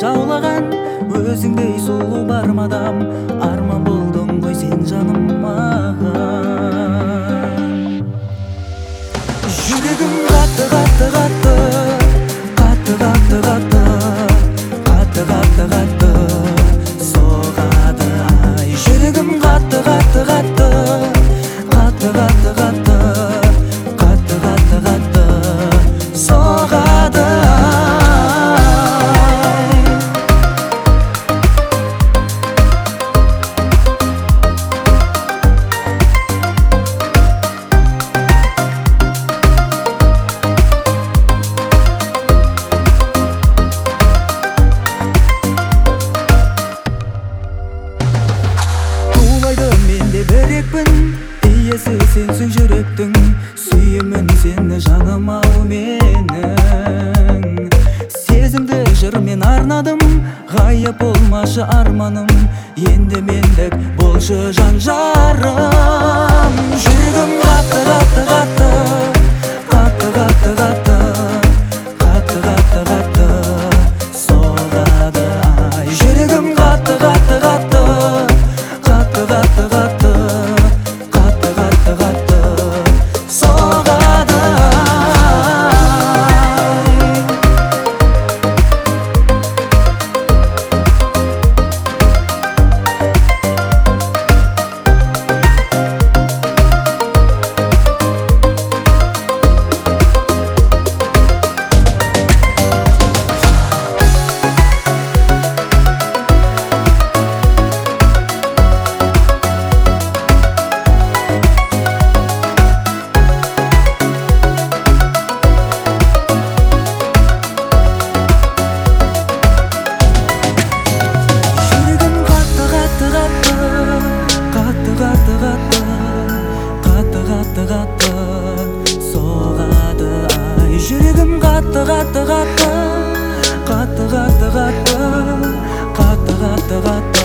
жаулаган, өзүңдөй сулуу бар мадам, арман болдуң ғой сен жаным маған. Жүрегім қатты, қатты, қатты, қатты, қатты, қатты, қатты, қатты, қатты соғады ай. Жүрегім қатты, қатты, қатты, қатты, қатты, қатты, қатты, қатты, қатты соғады ай. Менде берекпін, иесі сенсің жүректің, сүйемін сені жаным ау менің. Сезімді жырмен арнадым, ғайып болмашы арманым, енді мендік болшы жан жарым. Жүрегім қатты, қатты, қатты, қатты, қатты, қатты, қатты, қатты, қатты соғады ай. Жүрегім қатты, қатты, қатты, қатты, қатты, қатты, қатты, қатты, қатты соғады ай. Жүрегім қатты, қатты, қатты, қатты, қатты, қатты, қатты, қатты, қатты